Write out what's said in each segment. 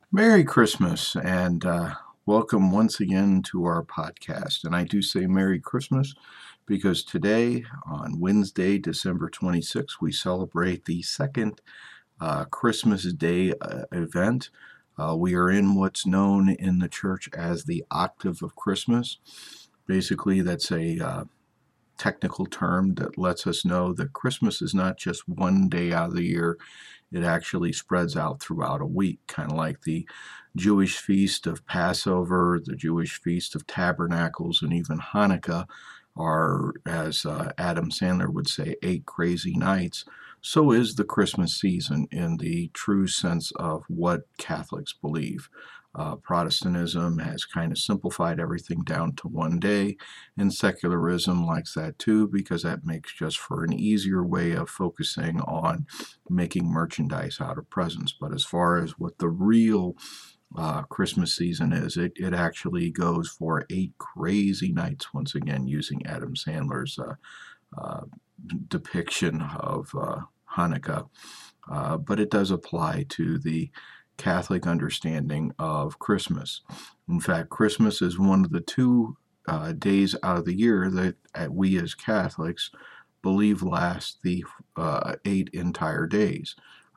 Merry Christmas and welcome once again to our podcast. And I do say Merry Christmas because today, on Wednesday, December 26th, we celebrate the second Christmas Day event. We are in what's known in the church as the Octave of Christmas. Basically, that's a technical term that lets us know that Christmas is not just one day out of the year. It actually spreads out throughout a week, kind of like the Jewish feast of Passover, the Jewish feast of Tabernacles, and even Hanukkah are, as Adam Sandler would say, 8 crazy nights. So is the Christmas season in the true sense of what Catholics believe. Protestantism has kind of simplified everything down to one day, and secularism likes that too because that makes just for an easier way of focusing on making merchandise out of presents. But as far as what the real Christmas season is, it actually goes for 8 crazy nights, once again, using Adam Sandler's uh, depiction of Hanukkah. But it does apply to the Catholic understanding of Christmas. In fact, Christmas is one of the two days out of the year that we as Catholics believe last the 8 entire days.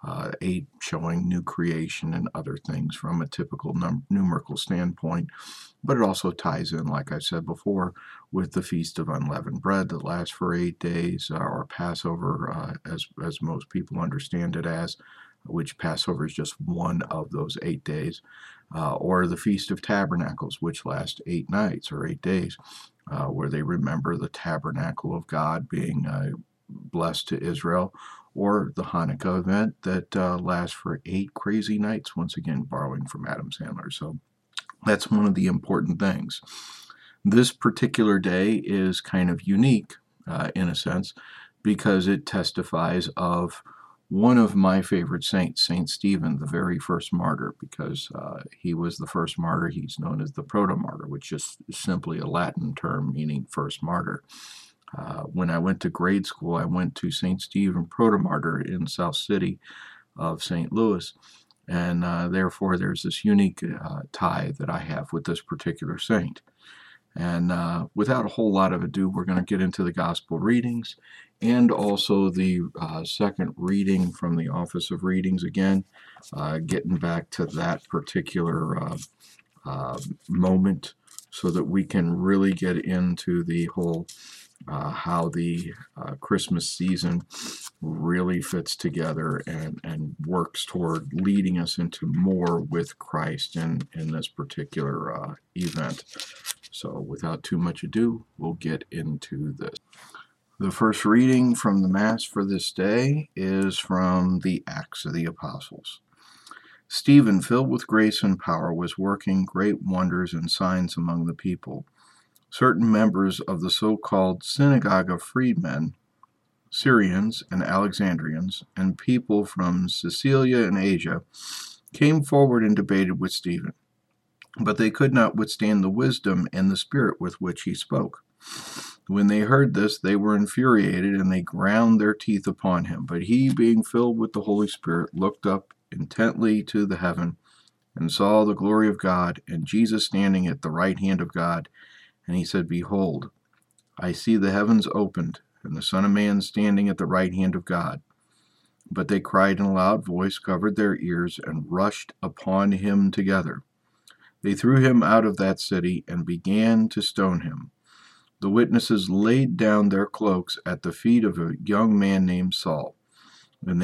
8 showing new creation and other things from a typical numerical standpoint, but it also ties in, like I said before, with the Feast of Unleavened Bread that lasts for 8 days, or Passover, as most people understand it as, which Passover is just one of those 8 days, or the Feast of Tabernacles, which lasts 8 nights or 8 days, where they remember the tabernacle of God being blessed to Israel, or the Hanukkah event that lasts for 8 crazy nights, once again borrowing from Adam Sandler. So that's one of the important things. This particular day is kind of unique in a sense because it testifies of one of my favorite saints, Saint Stephen, the very first martyr, because he was the first martyr. He's known as the proto-martyr, which is simply a Latin term meaning first martyr. When I went to grade school, I went to St. Stephen Proto-Martyr in South City of St. Louis, and therefore there's this unique tie that I have with this particular saint. And without a whole lot of ado, we're going to get into the gospel readings and also the second reading from the Office of Readings again, getting back to that particular moment so that we can really get into the whole how the Christmas season really fits together and works toward leading us into more with Christ in this particular event. So without too much ado, we'll get into this. The first reading from the Mass for this day is from the Acts of the Apostles. Stephen, filled with grace and power, was working great wonders and signs among the people. Certain members of the so-called Synagogue of Freedmen, Syrians and Alexandrians, and people from Cilicia and Asia, came forward and debated with Stephen. But they could not withstand the wisdom and the spirit with which he spoke. When they heard this, they were infuriated, and they ground their teeth upon him. But he, being filled with the Holy Spirit, looked up intently to the heaven, and saw the glory of God, and Jesus standing at the right hand of God. And he said, Behold, I see the heavens opened, and the Son of Man standing at the right hand of God. But they cried in a loud voice, covered their ears, and rushed upon him together. They threw him out of that city, and began to stone him. The witnesses laid down their cloaks at the feet of a young man named Saul. And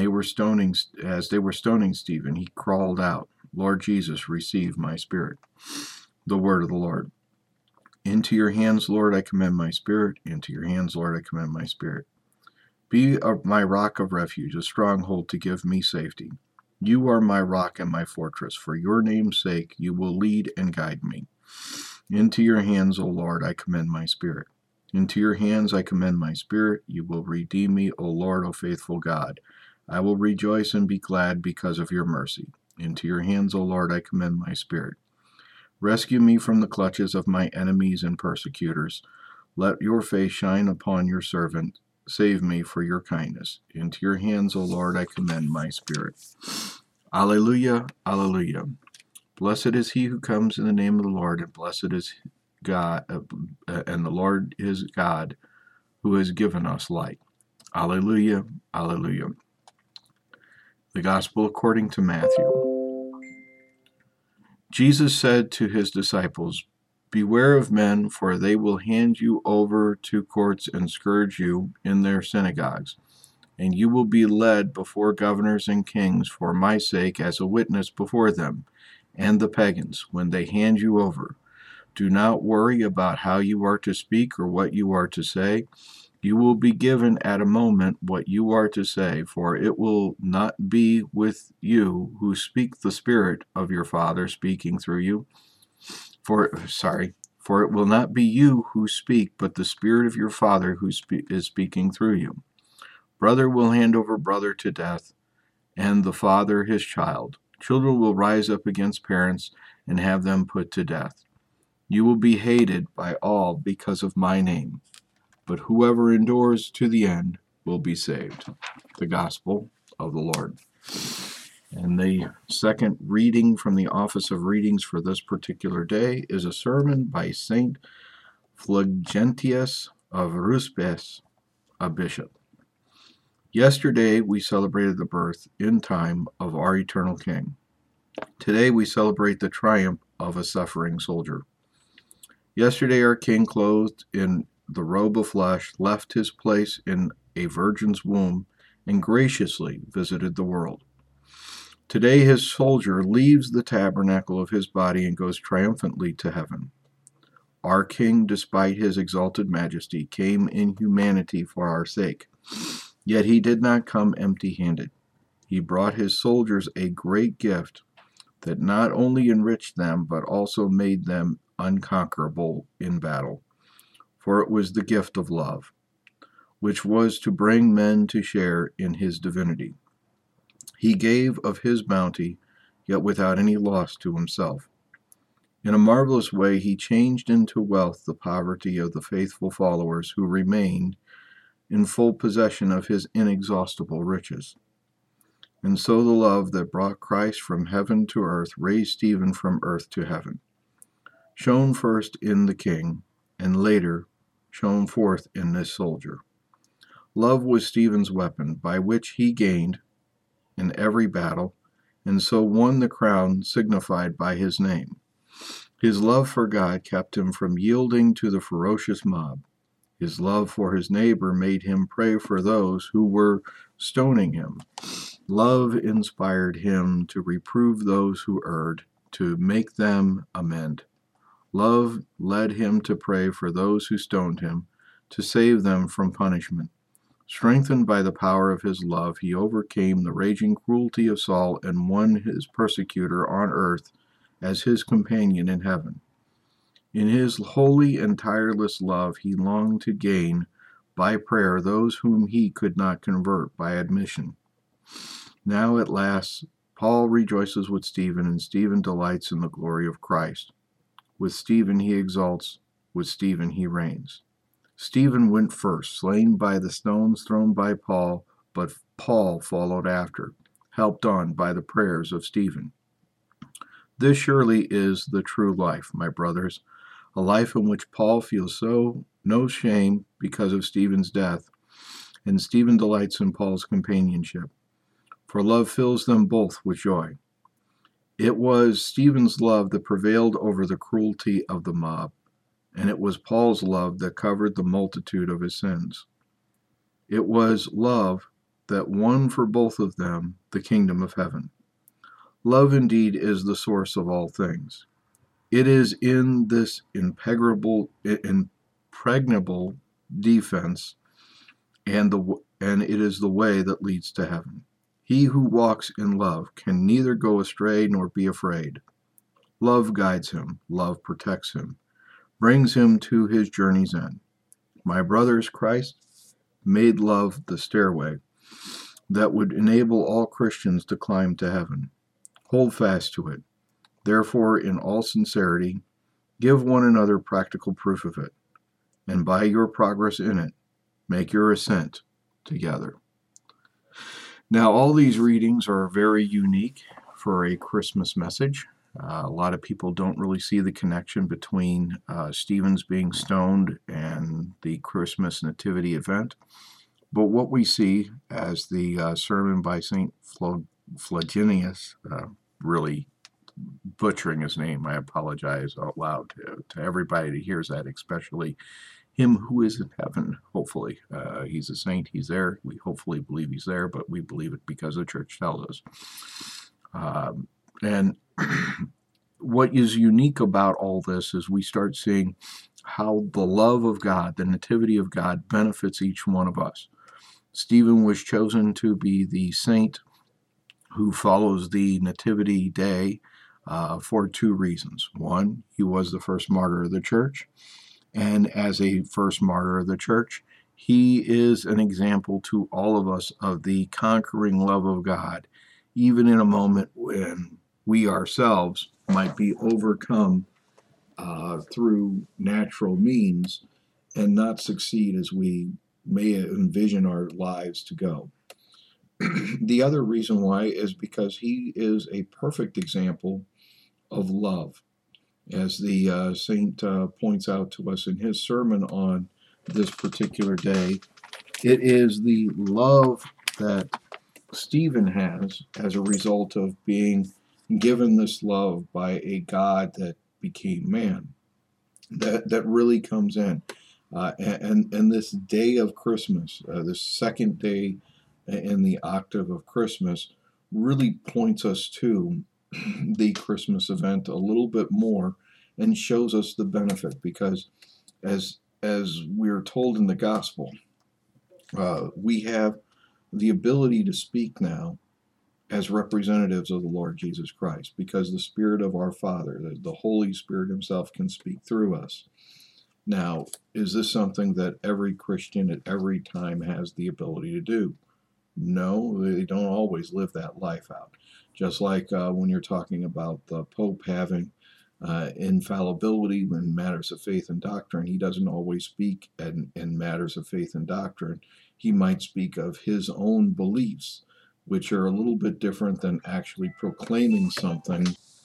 as they were stoning Stephen, he crawled out, Lord Jesus, receive my spirit. The word of the Lord. Into your hands, Lord, I commend my spirit. Into your hands, Lord, I commend my spirit. Be my rock of refuge, a stronghold to give me safety. You are my rock and my fortress. For your name's sake, you will lead and guide me. Into your hands, O Lord, I commend my spirit. Into your hands I commend my spirit. You will redeem me, O Lord, O faithful God. I will rejoice and be glad because of your mercy. Into your hands, O Lord, I commend my spirit. Rescue me from the clutches of my enemies and persecutors. Let your face shine upon your servant. Save me for your kindness. Into your hands, O Lord, I commend my spirit. Alleluia, alleluia. Blessed is he who comes in the name of the Lord, and blessed is God, and the Lord is God, who has given us light. Alleluia, alleluia. The Gospel according to Matthew. Jesus said to his disciples, Beware of men, for they will hand you over to courts and scourge you in their synagogues, and you will be led before governors and kings for my sake as a witness before them and the pagans when they hand you over. Do not worry about how you are to speak or what you are to say. You will be given at a moment what you are to say, for it will not be with you who speak the Spirit of your Father speaking through you. For it will not be you who speak, but the Spirit of your Father who is speaking through you. Brother will hand over brother to death, and the father his child. Children will rise up against parents and have them put to death. You will be hated by all because of my name, but whoever endures to the end will be saved. The Gospel of the Lord. And the second reading from the Office of Readings for this particular day is a sermon by Saint Fulgentius of Ruspes, a bishop. Yesterday we celebrated the birth in time of our eternal King. Today we celebrate the triumph of a suffering soldier. Yesterday our King, clothed in the robe of flesh, left his place in a virgin's womb and graciously visited the world. Today his soldier leaves the tabernacle of his body and goes triumphantly to heaven. Our King, despite his exalted majesty, came in humanity for our sake. Yet he did not come empty-handed. He brought his soldiers a great gift that not only enriched them, but also made them unconquerable in battle. For it was the gift of love, which was to bring men to share in his divinity. He gave of his bounty, yet without any loss to himself. In a marvelous way, he changed into wealth the poverty of the faithful followers who remained in full possession of his inexhaustible riches. And so the love that brought Christ from heaven to earth raised Stephen from earth to heaven, shone first in the King, and later shone forth in this soldier. Love was Stephen's weapon, by which he gained in every battle, and so won the crown signified by his name. His love for God kept him from yielding to the ferocious mob. His love for his neighbor made him pray for those who were stoning him. Love inspired him to reprove those who erred, to make them amend. Love led him to pray for those who stoned him, to save them from punishment. Strengthened by the power of his love, he overcame the raging cruelty of Saul and won his persecutor on earth as his companion in heaven. In his holy and tireless love, he longed to gain by prayer those whom he could not convert by admission. Now at last, Paul rejoices with Stephen, and Stephen delights in the glory of Christ. With Stephen he exalts, with Stephen he reigns. Stephen went first, slain by the stones thrown by Paul, but Paul followed after, helped on by the prayers of Stephen. This surely is the true life, my brothers, a life in which Paul feels no shame because of Stephen's death, and Stephen delights in Paul's companionship, for love fills them both with joy. It was Stephen's love that prevailed over the cruelty of the mob, and it was Paul's love that covered the multitude of his sins. It was love that won for both of them the kingdom of heaven. Love indeed is the source of all things. It is in this impregnable defense, and it is the way that leads to heaven. He who walks in love can neither go astray nor be afraid. Love guides him, love protects him, brings him to his journey's end. My brothers, Christ made love the stairway that would enable all Christians to climb to heaven. Hold fast to it. Therefore, in all sincerity, give one another practical proof of it, and by your progress in it, make your ascent together. Now, all these readings are very unique for a Christmas message, A lot of people don't really see the connection between Stephen's being stoned and the Christmas Nativity event. But what we see as the sermon by St. Flaginius, really butchering his name, I apologize out loud to everybody that hears that, especially him who is in heaven, hopefully. He's a saint, he's there. We hopefully believe he's there, but we believe it because the church tells us. And what is unique about all this is we start seeing how the love of God, the nativity of God, benefits each one of us. Stephen was chosen to be the saint who follows the nativity day for two reasons. One, he was the first martyr of the church, and as a first martyr of the church, he is an example to all of us of the conquering love of God, even in a moment when we ourselves might be overcome through natural means and not succeed as we may envision our lives to go. The other reason why is because he is a perfect example of love. As the saint points out to us in his sermon on this particular day, it is the love that Stephen has as a result of being given this love by a God that became man that really comes in. And this day of Christmas, this second day in the octave of Christmas, really points us to the Christmas event a little bit more and shows us the benefit, because as we're told in the gospel, we have the ability to speak now as representatives of the Lord Jesus Christ, because the Spirit of our Father, the Holy Spirit himself, can speak through us. Now, is this something that every Christian at every time has the ability to do? No, they don't always live that life out. Just like when you're talking about the Pope having infallibility in matters of faith and doctrine, he doesn't always speak in matters of faith and doctrine. He might speak of his own beliefs, which are a little bit different than actually proclaiming something.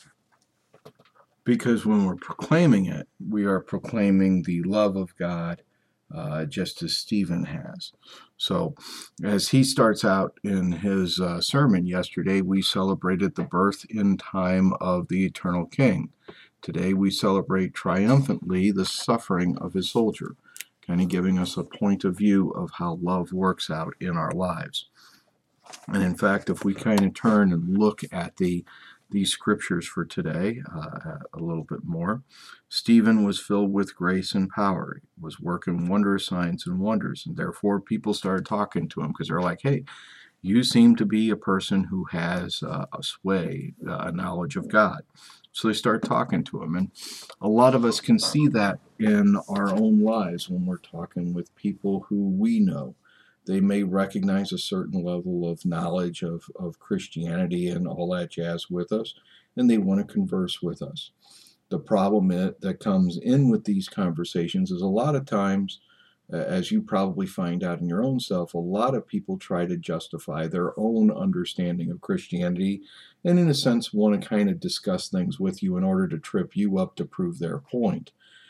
Because when we're proclaiming it, we are proclaiming the love of God, just as Stephen has. So, as he starts out in his sermon yesterday, we celebrated the birth in time of the eternal King. Today, we celebrate triumphantly the suffering of his soldier, kind of giving us a point of view of how love works out in our lives. And in fact, if we kind of turn and look at these scriptures for today a little bit more, Stephen was filled with grace and power. He was working wondrous signs and wonders, and therefore people started talking to him because they're like, hey, you seem to be a person who has a sway, a knowledge of God. So they start talking to him. And a lot of us can see that in our own lives when we're talking with people who we know. They may recognize a certain level of knowledge of Christianity and all that jazz with us, and they want to converse with us. The problem that comes in with these conversations is a lot of times, as you probably find out in your own self, a lot of people try to justify their own understanding of Christianity and, in a sense, want to kind of discuss things with you in order to trip you up to prove their point.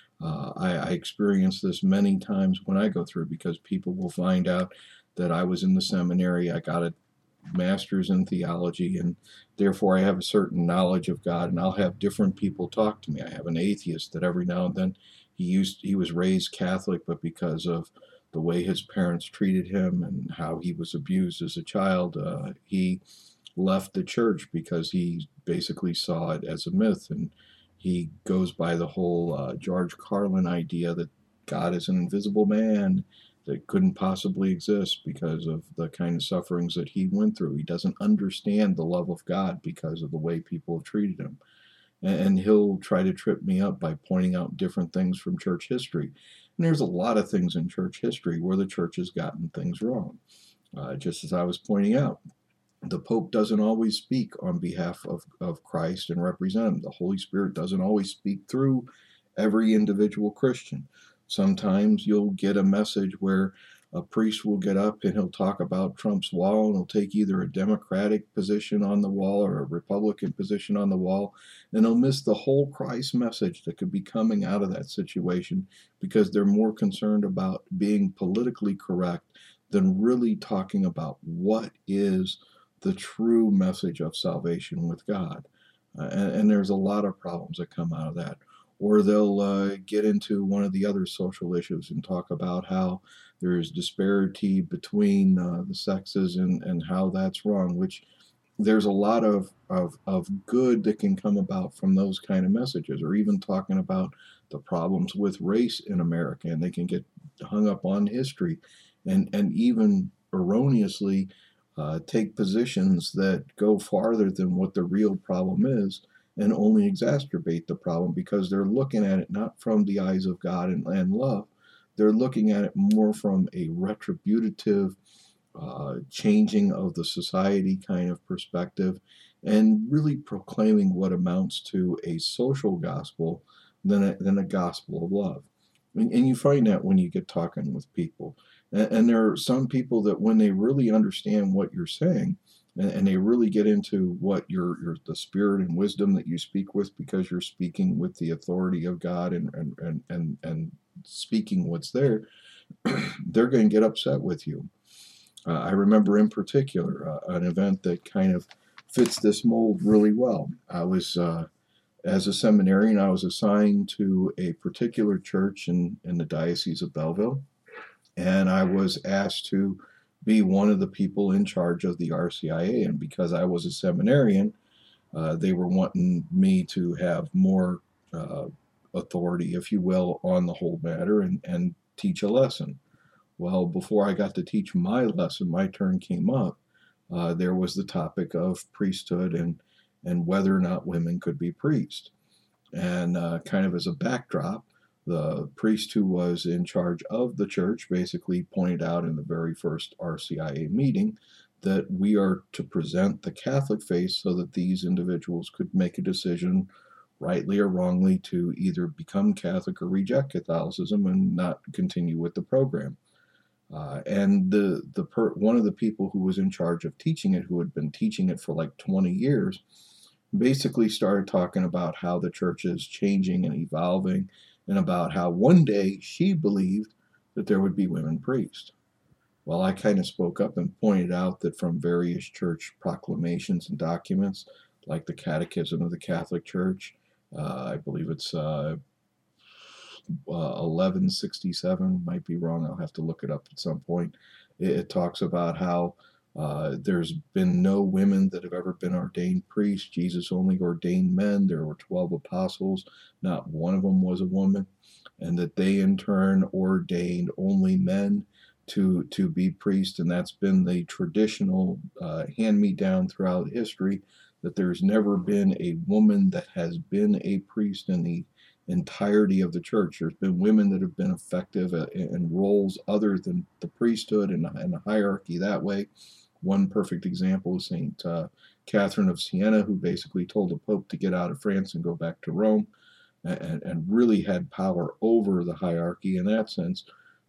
I experience this many times when I go through, because people will find out that I was in the seminary, I got a master's in theology, and therefore I have a certain knowledge of God, and I'll have different people talk to me. I have an atheist that every now and then he was raised Catholic, but because of the way his parents treated him and how he was abused as a child, he left the church because he basically saw it as a myth, and he goes by the whole George Carlin idea that God is an invisible man that couldn't possibly exist because of the kind of sufferings that he went through. He doesn't understand the love of God because of the way people have treated him. And he'll try to trip me up by pointing out different things from church history. And there's a lot of things in church history where the church has gotten things wrong. Just as I was pointing out, the Pope doesn't always speak on behalf of Christ and represent him. The Holy Spirit doesn't always speak through every individual Christian. Sometimes you'll get a message where a priest will get up and he'll talk about Trump's wall, and he'll take either a Democratic position on the wall or a Republican position on the wall, and he'll miss the whole Christ message that could be coming out of that situation because they're more concerned about being politically correct than really talking about what is the true message of salvation with God. And there's a lot of problems that come out of that. Or they'll get into one of the other social issues and talk about how there's disparity between the sexes and how that's wrong, which there's a lot of good that can come about from those kind of messages, or even talking about the problems with race in America, and they can get hung up on history and even erroneously take positions that go farther than what the real problem is and only exacerbate the problem because they're looking at it not from the eyes of God and love. They're looking at it more from a retributive, changing of the society kind of perspective, and really proclaiming what amounts to a social gospel than a gospel of love. And you find that when you get talking with people. And there are some people that when they really understand what you're saying, and they really get into what the spirit and wisdom that you speak with because you're speaking with the authority of God and speaking what's there, they're going to get upset with you. I remember in particular an event that kind of fits this mold really well. I was as a seminarian, I was assigned to a particular church in the Diocese of Belleville, and I was asked to be one of the people in charge of the RCIA. And because I was a seminarian, they were wanting me to have more authority, if you will, on the whole matter and teach a lesson. Well, before I got to teach my lesson, my turn came up. There was the topic of priesthood and whether or not women could be priests. And kind of as a backdrop, the priest who was in charge of the church basically pointed out in the very first RCIA meeting that we are to present the Catholic faith so that these individuals could make a decision, rightly or wrongly, to either become Catholic or reject Catholicism and not continue with the program. And one of the people who was in charge of teaching it, who had been teaching it for like 20 years, basically started talking about how the church is changing and evolving, and about how one day she believed that there would be women priests. Well, I kind of spoke up and pointed out that from various church proclamations and documents, like the Catechism of the Catholic Church, I believe it's 1167, might be wrong, I'll have to look it up at some point. It talks about how there's been no women that have ever been ordained priests. Jesus only ordained men. There were 12 apostles. Not one of them was a woman. And that they in turn ordained only men to be priests. And that's been the traditional hand-me-down throughout history, that there's never been a woman that has been a priest in the entirety of the church. There's been women that have been effective in roles other than the priesthood and the hierarchy that way. One perfect example is St. Catherine of Siena, who basically told the Pope to get out of France and go back to Rome, and really had power over the hierarchy in that sense,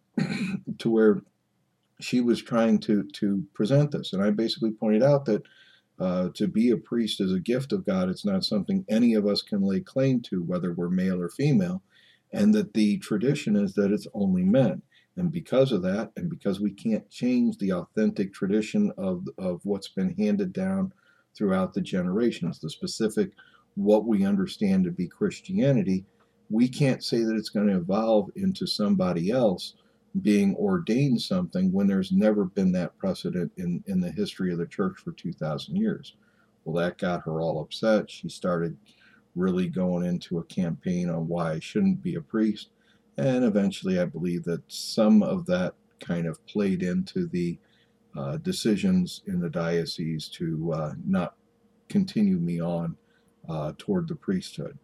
to where she was trying to present this. And I basically pointed out that to be a priest is a gift of God. It's not something any of us can lay claim to, whether we're male or female, and that the tradition is that it's only men. And because of that, and because we can't change the authentic tradition of what's been handed down throughout the generations, the specific what we understand to be Christianity, we can't say that it's going to evolve into somebody else being ordained something when there's never been that precedent in the history of the church for 2,000 years. Well, that got her all upset. She started really going into a campaign on why I shouldn't be a priest. And eventually, I believe that some of that kind of played into the decisions in the diocese to not continue me on toward the priesthood.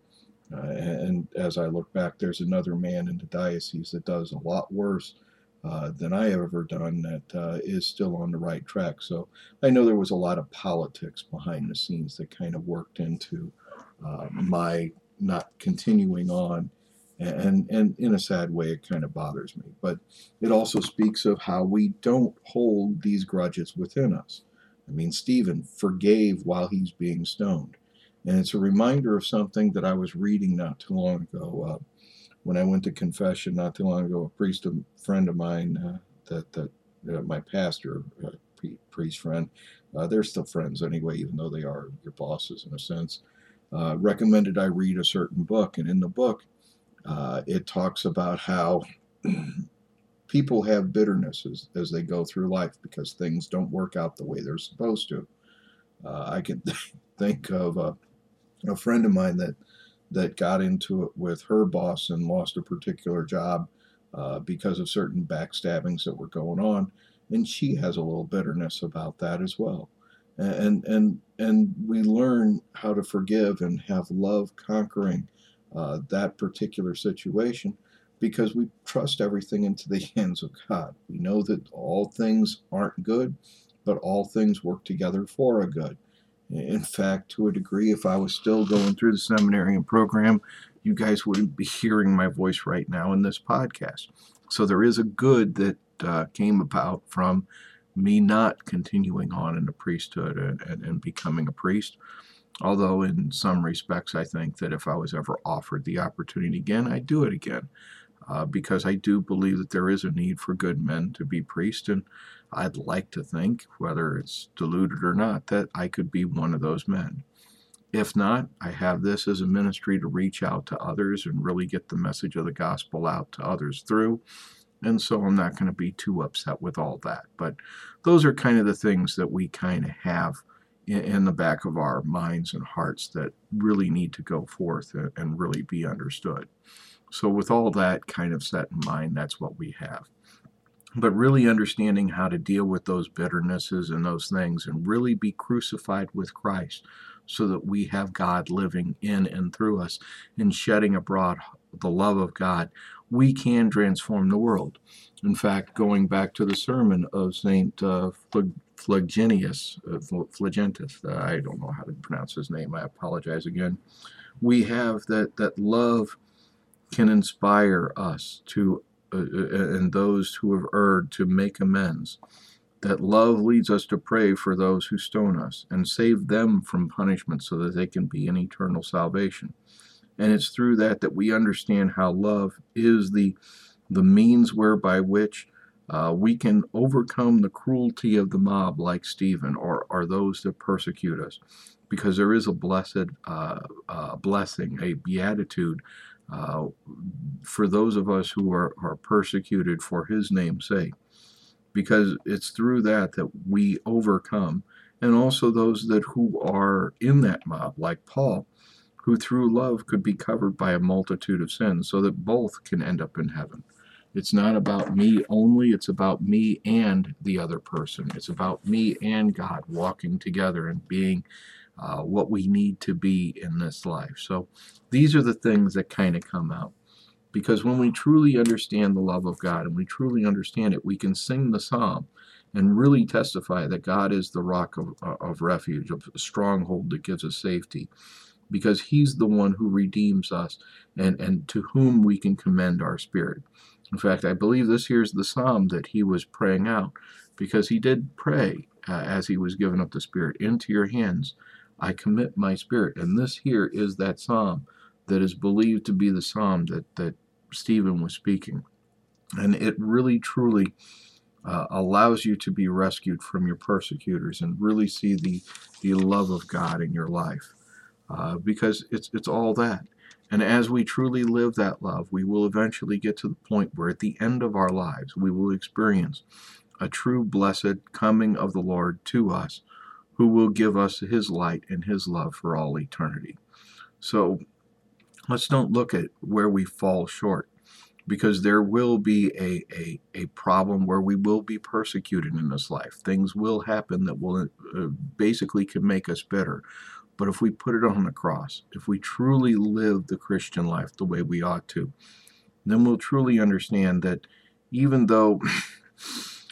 And as I look back, there's another man in the diocese that does a lot worse than I have ever done that is still on the right track. So I know there was a lot of politics behind the scenes that kind of worked into my not continuing on And in a sad way, it kind of bothers me. But it also speaks of how we don't hold these grudges within us. I mean, Stephen forgave while he's being stoned. And it's a reminder of something that I was reading not too long ago. When I went to confession not too long ago, a friend of mine, my pastor, priest friend, they're still friends anyway, even though they are your bosses in a sense, recommended I read a certain book. And in the book, it talks about how people have bitterness as they go through life because things don't work out the way they're supposed to. I can think of a friend of mine that got into it with her boss and lost a particular job because of certain backstabbings that were going on, and she has a little bitterness about that as well. And we learn how to forgive and have love conquering that particular situation because we trust everything into the hands of God. We know that all things aren't good, but all things work together for a good. In fact, to a degree, if I was still going through the seminarian program, you guys wouldn't be hearing my voice right now in this podcast. So there is a good that came about from me not continuing on in the priesthood and becoming a priest. Although in some respects, I think that if I was ever offered the opportunity again, I'd do it again. Because I do believe that there is a need for good men to be priests, and I'd like to think, whether it's diluted or not, that I could be one of those men. If not, I have this as a ministry to reach out to others and really get the message of the gospel out to others through, and so I'm not going to be too upset with all that. But those are kind of the things that we kind of have in the back of our minds and hearts that really need to go forth and really be understood. So with all that kind of set in mind, that's what we have. But really understanding how to deal with those bitternesses and those things and really be crucified with Christ so that we have God living in and through us and shedding abroad the love of God, we can transform the world. In fact, going back to the sermon of St. Phlegentus, I don't know how to pronounce his name, I apologize again. We have that love can inspire us to, and those who have erred, to make amends. That love leads us to pray for those who stone us and save them from punishment so that they can be in eternal salvation. And it's through that we understand how love is the means whereby which we can overcome the cruelty of the mob like Stephen or those that persecute us. Because there is a blessed blessing, a beatitude for those of us who are persecuted for his name's sake, because it's through that we overcome, and also those who are in that mob, like Paul, who through love could be covered by a multitude of sins, so that both can end up in heaven. It's not about me only, it's about me and the other person. It's about me and God walking together and being what we need to be in this life. So these are the things that kind of come out. Because when we truly understand the love of God and we truly understand it, we can sing the psalm and really testify that God is the rock of refuge, of a stronghold that gives us safety. Because he's the one who redeems us and to whom we can commend our spirit. In fact, I believe this here is the psalm that he was praying out, because he did pray as he was giving up the Spirit. Into your hands I commit my spirit. And this here is that psalm that is believed to be the psalm that Stephen was speaking. And it really, truly allows you to be rescued from your persecutors and really see the love of God in your life. Because it's all that. And as we truly live that love, we will eventually get to the point where at the end of our lives, we will experience a true blessed coming of the Lord to us, who will give us his light and his love for all eternity. So let's don't look at where we fall short, because there will be a problem where we will be persecuted in this life. Things will happen that will basically can make us bitter. But if we put it on the cross, if we truly live the Christian life the way we ought to, then we'll truly understand that even though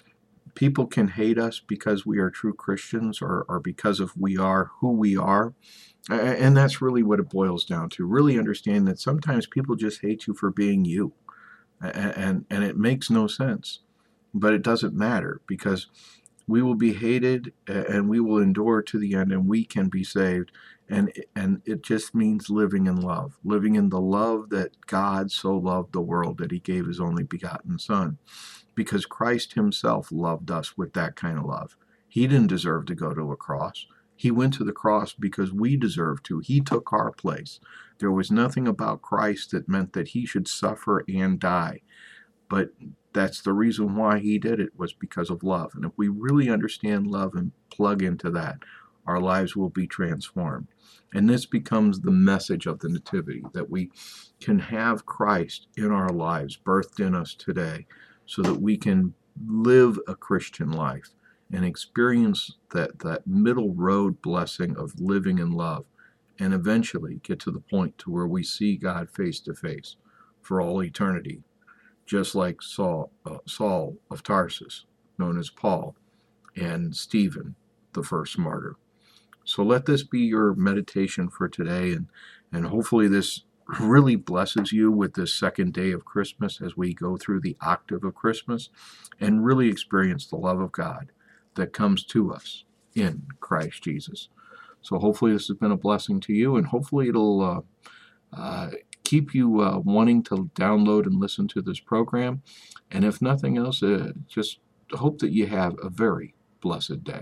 People can hate us because we are true Christians, or because of we are who we are. And that's really what it boils down to. Really understand that sometimes people just hate you for being you. And it makes no sense. But it doesn't matter, because we will be hated and we will endure to the end, and we can be saved. And it just means living in love, living in the love that God so loved the world that he gave his only begotten Son, because Christ himself loved us with that kind of love. He didn't deserve to go to a cross. He went to the cross because we deserved to. He took our place. There was nothing about Christ that meant that he should suffer and die. But that's the reason why he did it, was because of love. And if we really understand love and plug into that, our lives will be transformed. And this becomes the message of the Nativity, that we can have Christ in our lives, birthed in us today, so that we can live a Christian life and experience that middle road blessing of living in love, and eventually get to the point to where we see God face to face for all eternity, just like Saul of Tarsus, known as Paul, and Stephen, the first martyr. So let this be your meditation for today, and hopefully this really blesses you with this second day of Christmas as we go through the octave of Christmas and really experience the love of God that comes to us in Christ Jesus. So hopefully this has been a blessing to you, and hopefully it'll keep you wanting to download and listen to this program. And if nothing else, just hope that you have a very blessed day.